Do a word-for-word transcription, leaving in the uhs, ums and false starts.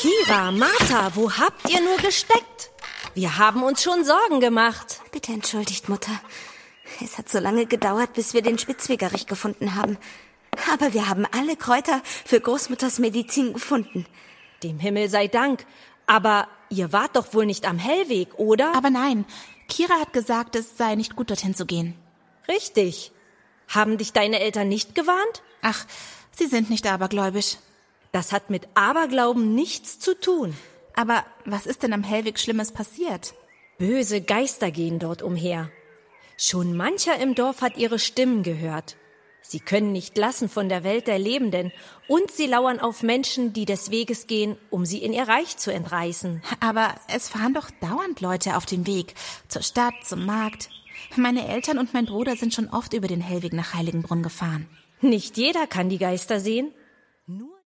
Kira, Martha, wo habt ihr nur gesteckt? Wir haben uns schon Sorgen gemacht. Bitte entschuldigt, Mutter. Es hat so lange gedauert, bis wir den Spitzwegerich gefunden haben. Aber wir haben alle Kräuter für Großmutters Medizin gefunden. Dem Himmel sei Dank. Aber ihr wart doch wohl nicht am Hellweg, oder? Aber nein, Kira hat gesagt, es sei nicht gut, dorthin zu gehen. Richtig. Haben dich deine Eltern nicht gewarnt? Ach, sie sind nicht abergläubisch. Das hat mit Aberglauben nichts zu tun. Aber was ist denn am Hellweg Schlimmes passiert? Böse Geister gehen dort umher. Schon mancher im Dorf hat ihre Stimmen gehört. Sie können nicht lassen von der Welt der Lebenden und sie lauern auf Menschen, die des Weges gehen, um sie in ihr Reich zu entreißen. Aber es fahren doch dauernd Leute auf dem Weg, zur Stadt, zum Markt. Meine Eltern und mein Bruder sind schon oft über den Hellweg nach Heiligenbrunn gefahren. Nicht jeder kann die Geister sehen. Nur